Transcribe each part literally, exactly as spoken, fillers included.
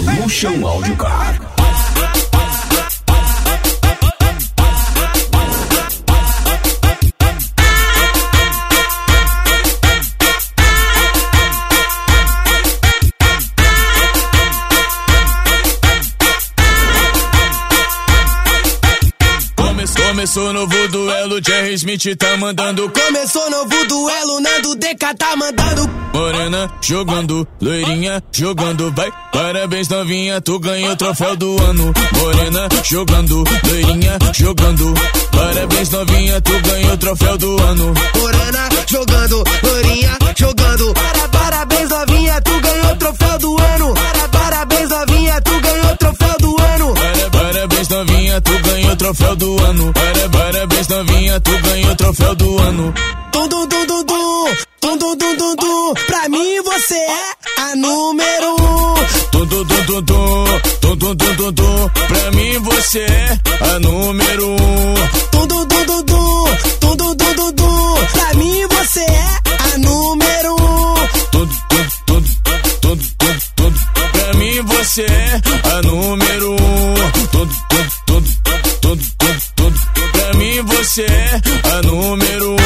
Evolution Audio Car. Começou novo duelo, Jerry Smith tá mandando. Começou novo duelo, Nando D K tá mandando. Morena jogando, loirinha jogando, vai. Parabéns novinha, tu ganhou o troféu do ano. Morena jogando, loirinha jogando. Parabéns novinha, tu ganhou o troféu do ano. Morena jogando, loirinha jogando. Para, parabéns novinha, tu ganhou o troféu do ano. Para, parabéns novinha, tu ganhou o troféu do ano. Para, parabéns novinha, tu ganhou o troféu do ano. Para, parabéns novinha, tu ganhou o troféu do ano. Tum dum dum dum dum, tum dum dum dum dum. Pra mim você é a número um. Tum dum dum dum dum, tum dum dum dum dum. Pra mim você é a número um. Tum dum dum dum dum, tum dum dum dum dum. Pra mim você é a número um. Tum tum tum tum tum tum. Pra mim você é a número um. Tum tum tum tum tum tum. Pra mim você é a número um.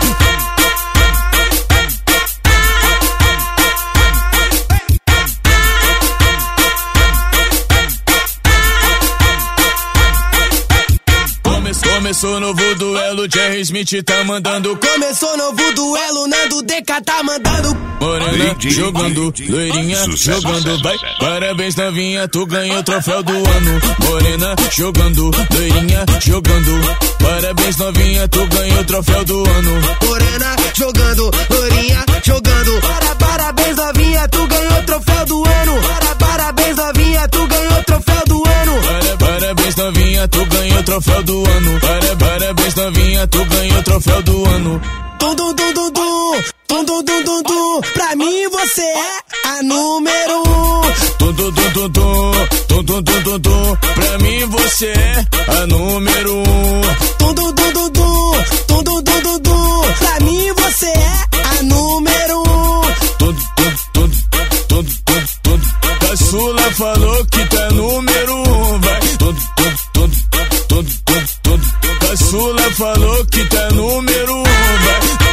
Começou novo duelo, Jerry Smith tá mandando. Começou novo duelo, Nando D K tá mandando. Morena jogando, loirinha jogando, vai. Parabéns novinha, tu ganhou o troféu do ano. Morena jogando, loirinha jogando. Parabéns novinha, tu ganhou o troféu do ano. Morena jogando, loirinha jogando. Para, parabéns novinha, tu ganhou o troféu do ano. Para, parabéns novinha, tu ganhou o troféu do ano. Para, parabéns novinha, tu ganhou o troféu do ano. Para, parabéns novinha, tu ganhou o troféu do ano. Tum dum dum dum dum, tum dum dum dum dum. Pra mim você é a número um. Tum dum dum dum dum, tum dum dum dum dum. Pra mim você é a número um. Tum dum dum dum dum, tum dum dum dum dum. Pra mim você é a número um. Tum tum tum tum tum tum. Caçula falou que tá número um, vai. Tum tum tum tum tum tum. Caçula falou que tá número um, vai.